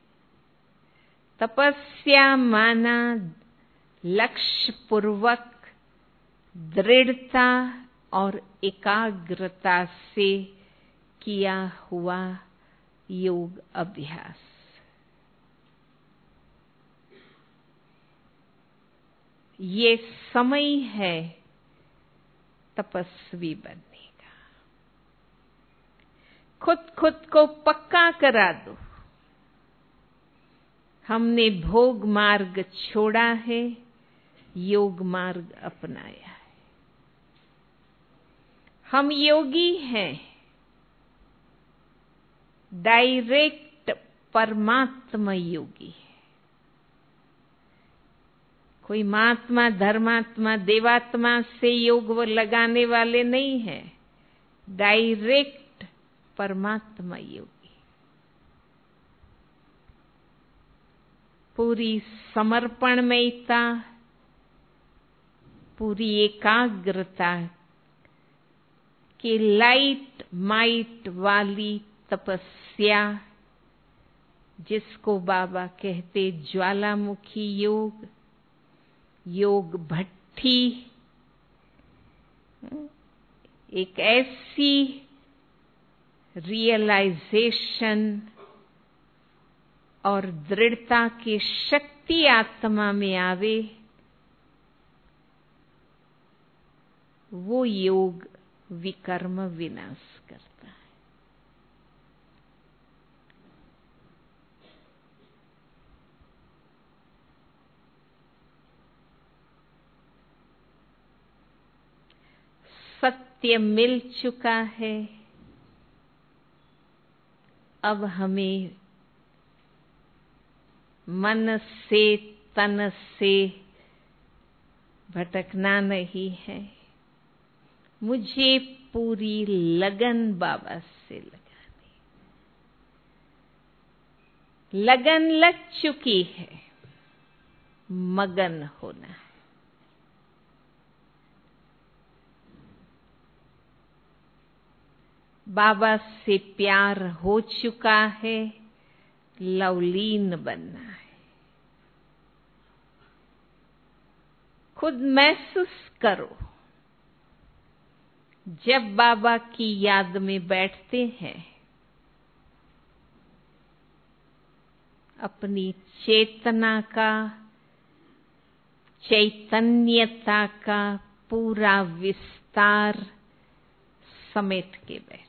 तपस्या माना लक्ष्य पूर्वक, दृढ़ता और एकाग्रता से किया हुआ योग अभ्यास। ये समय है तपस्वी बनने का। खुद खुद को पक्का करा दो, हमने भोग मार्ग छोड़ा है, योग मार्ग अपनाया है। हम योगी हैं, डायरेक्ट परमात्मा योगी है। कोई महात्मा, धर्मात्मा, देवात्मा से योग वो लगाने वाले नहीं है। डायरेक्ट परमात्मा योगी। पूरी समर्पणमयता, पूरी एकाग्रता की लाइट माइट वाली तपस्या, जिसको बाबा कहते ज्वालामुखी योग, योग भट्ठी, एक ऐसी रियलाइजेशन और दृढ़ता की शक्ति आत्मा में आवे, वो योग विकर्म विनाश करता है। सत्य मिल चुका है, अब हमें मन से तन से भटकना नहीं है। मुझे पूरी लगन बाबा से लगानी, लगन लग चुकी है, मगन होना है। बाबा से प्यार हो चुका है, लवलीन बनना है। खुद महसूस करो, जब बाबा की याद में बैठते हैं, अपनी चेतना का, चैतन्यता का पूरा विस्तार समेट के बैठो।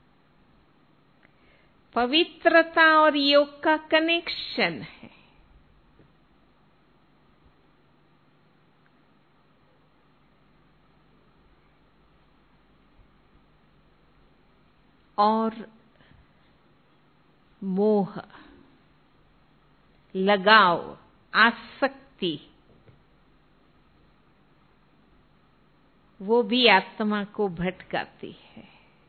पवित्रता और योग का कनेक्शन है। और मोह, लगाव, आसक्ति, वो भी आत्मा को भटकाती है।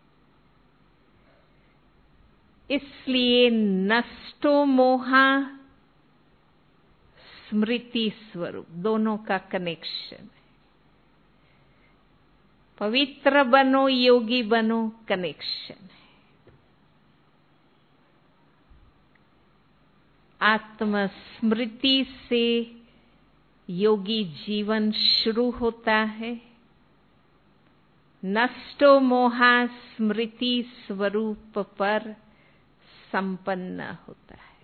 इसलिए नष्टो मोहा, स्मृति स्वरूप, दोनों का कनेक्शन है। पवित्र बनो, योगी बनो, कनेक्शन है। आत्म स्मृति से योगी जीवन शुरू होता है। नष्टो मोहा स्मृति स्वरूप पर संपन्न होता है।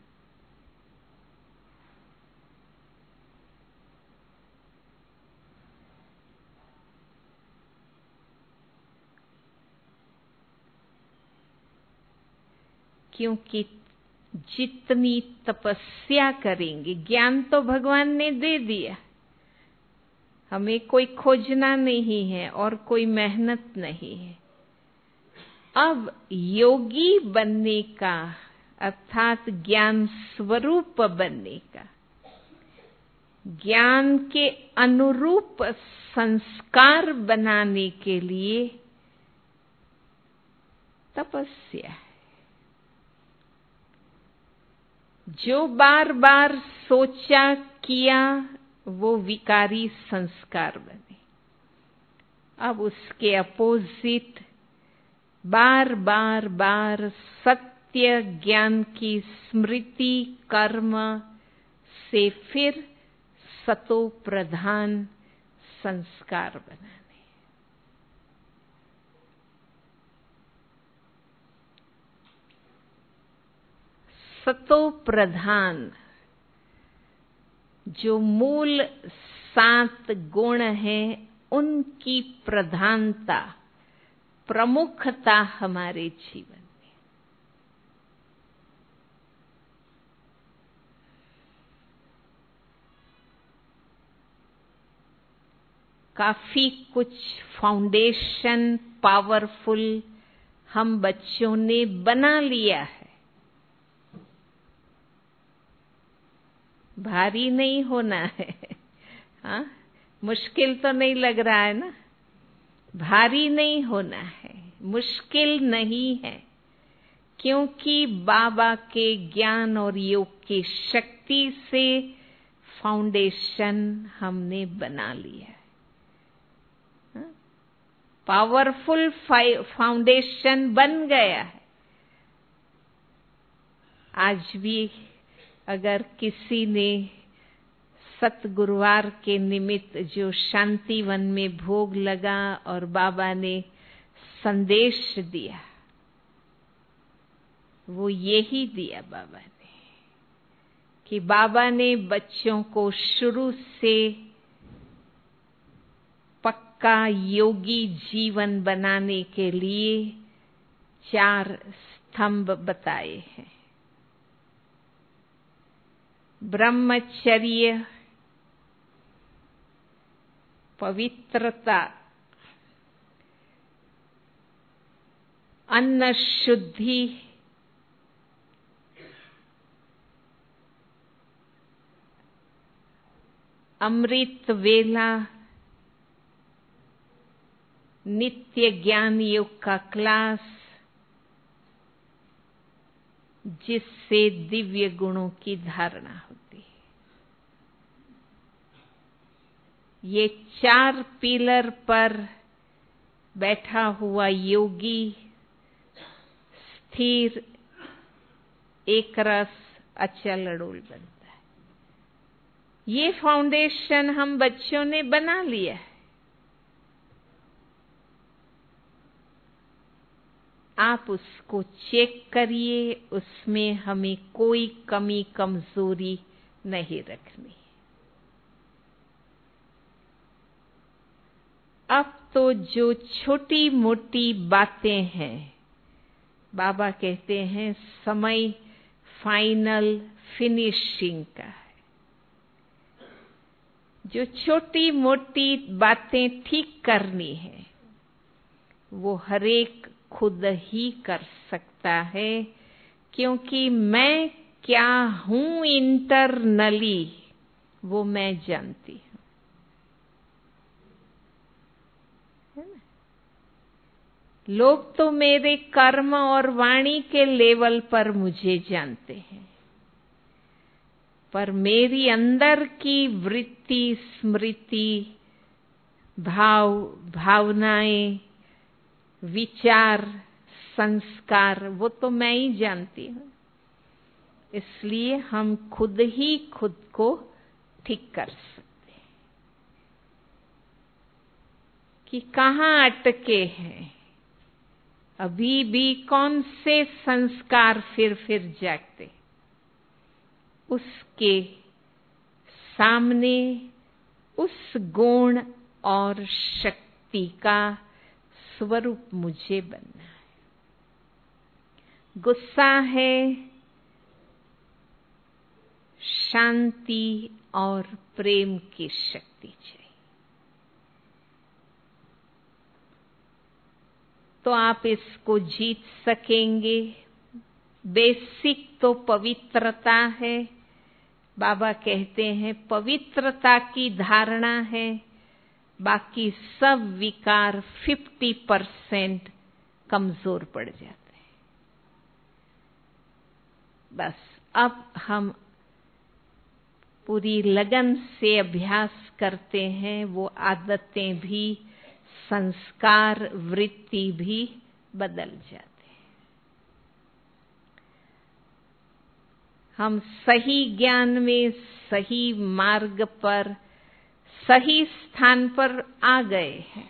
क्योंकि जितनी तपस्या करेंगे, ज्ञान तो भगवान ने दे दिया, हमें कोई खोजना नहीं है और कोई मेहनत नहीं है। अब योगी बनने का, अर्थात ज्ञान स्वरूप बनने का, ज्ञान के अनुरूप संस्कार बनाने के लिए तपस्या है। जो बार बार सोचा किया, वो विकारी संस्कार बने। अब उसके अपोजिट बार बार बार सत्य ज्ञान की स्मृति कर्म से फिर सतो प्रधान संस्कार बनाने। सतो प्रधान, जो मूल सात गुण हैं, उनकी प्रधानता, प्रमुखता हमारे जीवन में। काफी कुछ फाउंडेशन पावरफुल हम बच्चों ने बना लिया है। भारी नहीं होना है, हाँ? मुश्किल तो नहीं लग रहा है ना? भारी नहीं होना है, मुश्किल नहीं है। क्योंकि बाबा के ज्ञान और योग की शक्ति से फाउंडेशन हमने बना लिया है। पावरफुल फाउंडेशन बन गया है। आज भी अगर किसी ने सतगुरुवार के निमित्त जो शांतिवन में भोग लगा और बाबा ने संदेश दिया, वो यही दिया बाबा ने कि बाबा ने बच्चों को शुरू से पक्का योगी जीवन बनाने के लिए चार स्तंभ बताए हैं। ब्रह्मचर्य, पवित्रता, अन्न शुद्धि, अमृत वेला, नित्य ज्ञान योग का क्लास, जिससे दिव्य गुणों की धारणा होती है। ये चार पिलर पर बैठा हुआ योगी स्थिर, एकरस, अचल अड़ोल बनता है। ये फाउंडेशन हम बच्चों ने बना लिया है। आप उसको चेक करिए, उसमें हमें कोई कमी कमजोरी नहीं रखनी। अब तो जो छोटी मोटी बातें हैं, बाबा कहते हैं समय फाइनल फिनिशिंग का है। जो छोटी मोटी बातें ठीक करनी है वो हरेक खुद ही कर सकता है, क्योंकि मैं क्या हूं इंटरनली वो मैं जानती हूं। है ना? लोग तो मेरे कर्म और वाणी के लेवल पर मुझे जानते हैं, पर मेरी अंदर की वृत्ति, स्मृति, भाव, भावनाएं, विचार, संस्कार, वो तो मैं ही जानती हूँ। इसलिए हम खुद ही खुद को ठीक कर सकते हैं कि कहाँ अटके हैं, अभी भी कौन से संस्कार फिर फिर जागते। उसके सामने उस गुण और शक्ति का स्वरूप मुझे बनना है। गुस्सा है, शांति और प्रेम की शक्ति चाहिए। तो आप इसको जीत सकेंगे। बेसिक तो पवित्रता है। बाबा कहते हैं पवित्रता की धारणा है, बाकी सब विकार फिफ्टी परसेंट कमजोर पड़ जाते हैं। बस अब हम पूरी लगन से अभ्यास करते हैं, वो आदतें भी, संस्कार, वृत्ति भी बदल जाते हैं। हम सही ज्ञान में, सही मार्ग पर, सही स्थान पर आ गए हैं।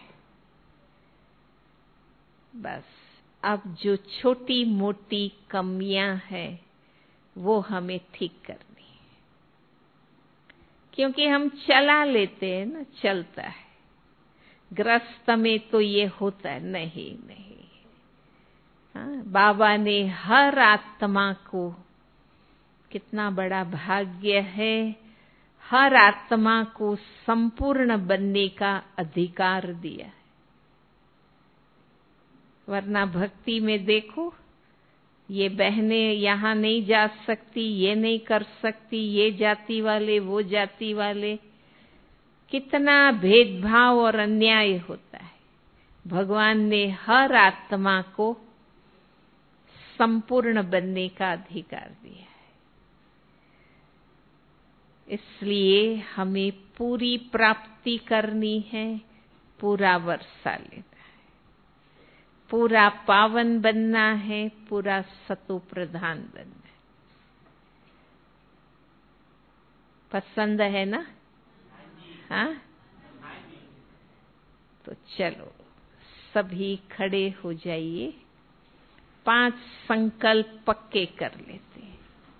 बस अब जो छोटी मोटी कमियां हैं वो हमें ठीक करनी है, क्योंकि हम चला लेते हैं ना, चलता है। ग्रस्त में तो ये होता है, नहीं नहीं। हाँ, बाबा ने हर आत्मा को, कितना बड़ा भाग्य है, हर आत्मा को संपूर्ण बनने का अधिकार दिया है। वरना भक्ति में देखो, ये बहनें यहाँ नहीं जा सकती, ये नहीं कर सकती, ये जाति वाले, वो जाति वाले, कितना भेदभाव और अन्याय होता है। भगवान ने हर आत्मा को संपूर्ण बनने का अधिकार दिया है। इसलिए हमें पूरी प्राप्ति करनी है, पूरा वर्षा लेना है, पूरा पावन बनना है, पूरा सतो प्रधान बनना है। पसंद है ना? हाँ, तो चलो सभी खड़े हो जाइए, पांच संकल्प पक्के कर लेते हैं।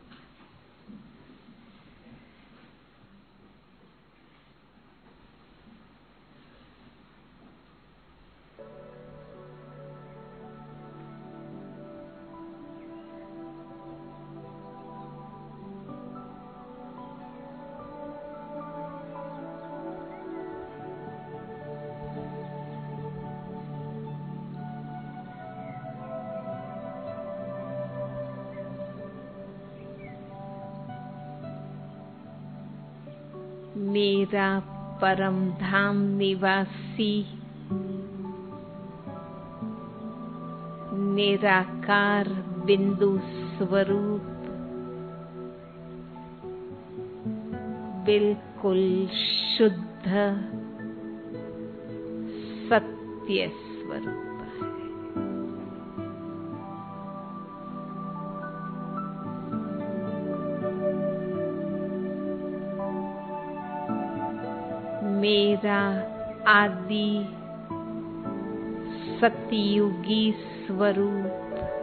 मेरा परम धाम निवासी निराकार बिंदु स्वरूप बिल्कुल शुद्ध सत्य स्वरूप है। मेरा आदि सतयुगी स्वरूप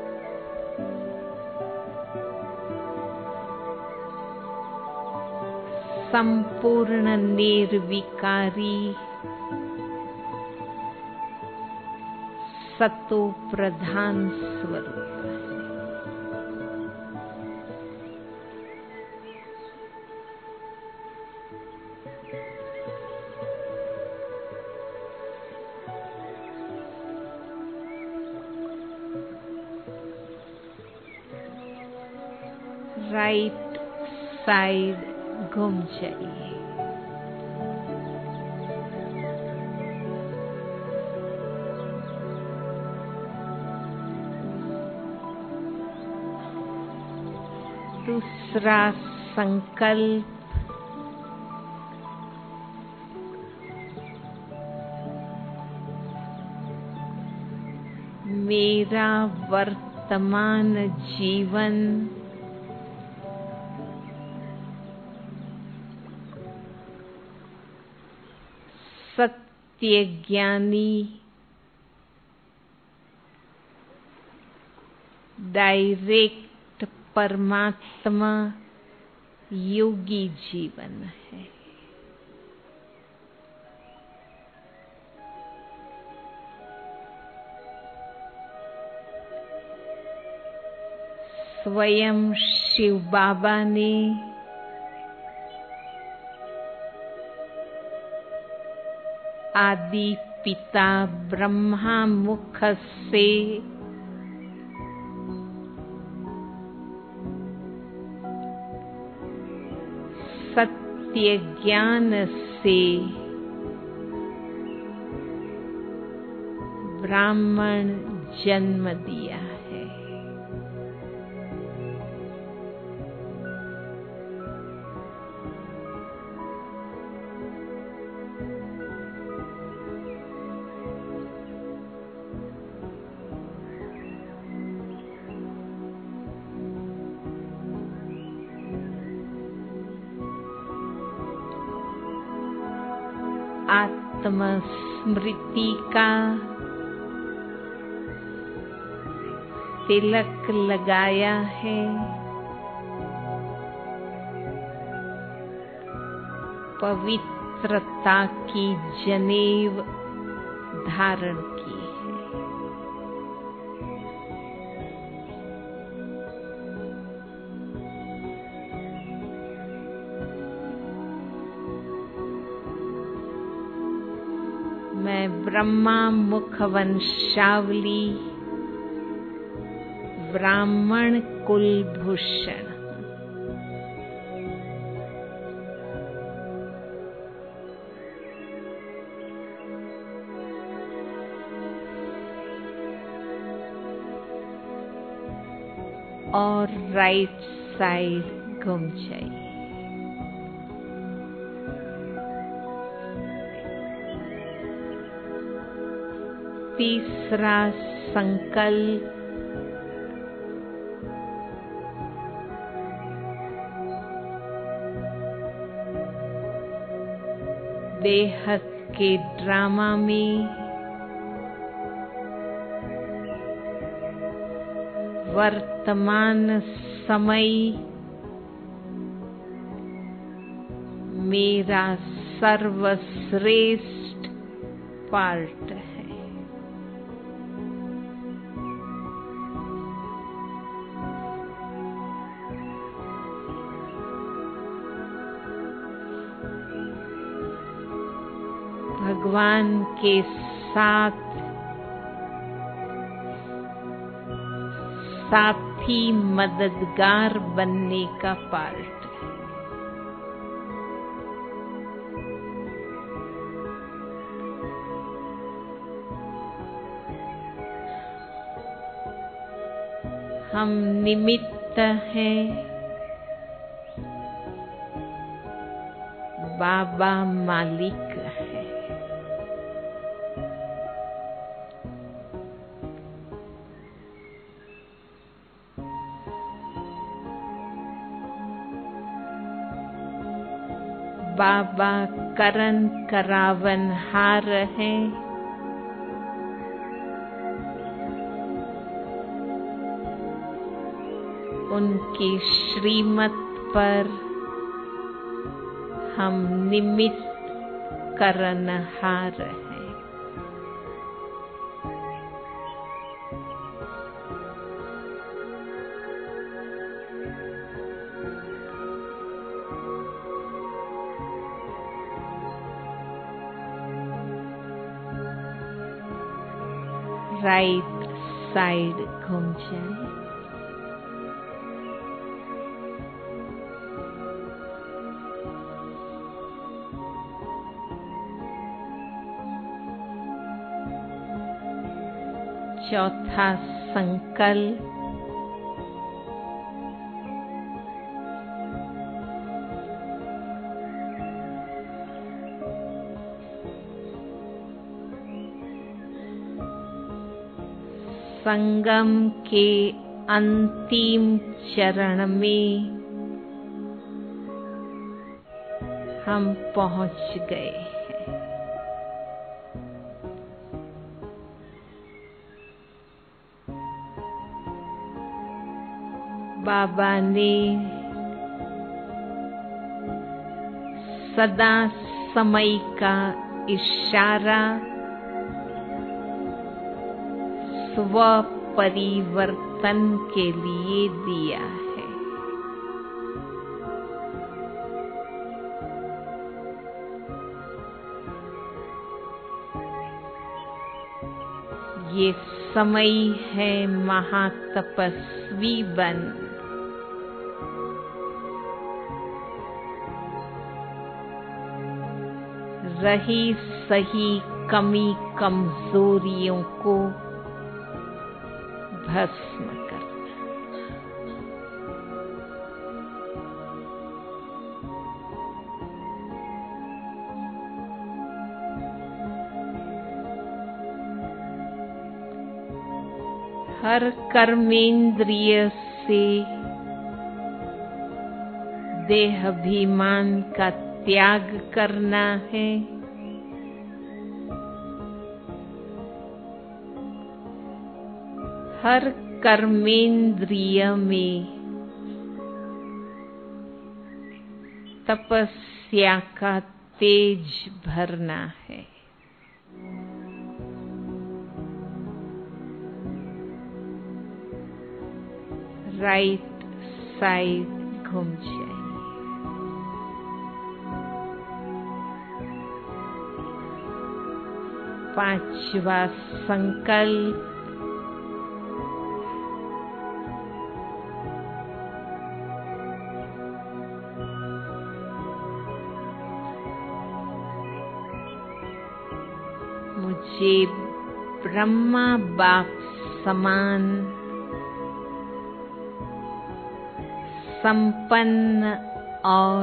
संपूर्ण निर्विकारी सतो प्रधान स्वरूप है। राइट साइड घूम जाइए। दूसरा संकल्प मेरा वर्तमान जीवन सत्य ज्ञानी डायरेक्ट परमात्मा योगी जीवन है। स्वयं शिव बाबा ने आदि पिता ब्रह्मा मुख से सत्य ज्ञान से ब्राह्मण जन्म दिया है। आत्मस्मृति का तिलक लगाया है। पवित्रता की जनेव धारण की है। मैं ब्रह्मा मुख वंशावली ब्राह्मण कुलभूषण और राइट साइड घूम जाइए। तीसरा संकल्प, बेहद के ड्रामा में वर्तमान समय मेरा सर्वश्रेष्ठ पार्ट है। भगवान के साथ साथी मददगार बनने का पार्ट है। हम निमित्त हैं, बाबा मालिक है। बाबा करन करावन हार हैं। उनकी श्रीमत पर हम निमित्त करनहार हैं। राइट साइड घूम जाए। चौथा संकल्प, संगम के अंतिम चरण में हम पहुंच गए हैं। बाबा ने सदा समय का इशारा स्व परिवर्तन के लिए दिया है। ये समय है महातपस्वी बन, रही सही कमी कमजोरियों को भस्म करना। हर कर्मेंद्रिय से देहाभिमान का त्याग करना है। हर कर्मेंद्रिय में तपस्या का तेज भरना है। राइट साइड घूम जाइए। पांचवा संकल्प, मुझे ब्रह्मा बाप समान संपन्न और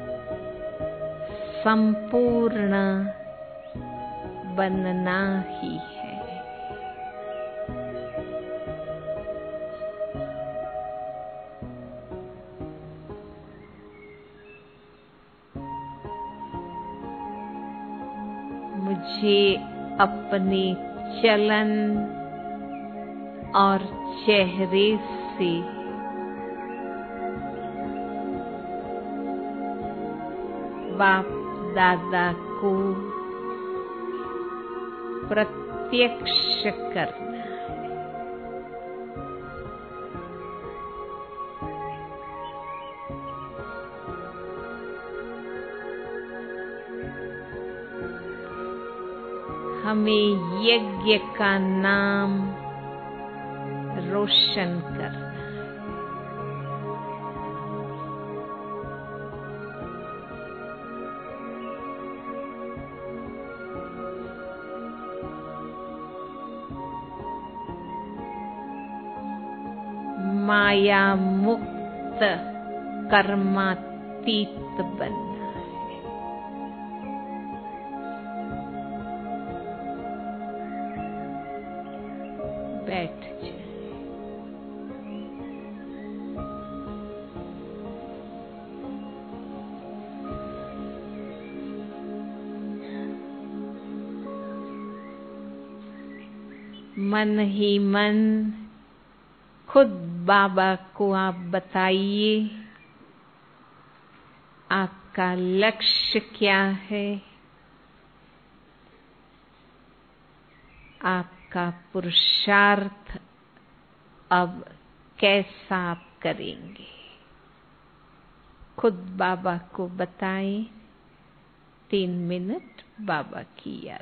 संपूर्ण बनना ही है। मुझे अपने चलन और चेहरे से बाप दादा को प्रत्यक्ष करना है। हमें यज्ञ का नाम रोशन करना। माया मुक्त कर्मातीत बनना है। बैठ जाए। मन ही मन खुद बाबा को आप बताइए आपका लक्ष्य क्या है, आपका पुरुषार्थ अब कैसा आप करेंगे। खुद बाबा को बताएं। तीन मिनट बाबा की याद।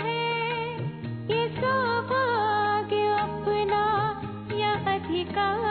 का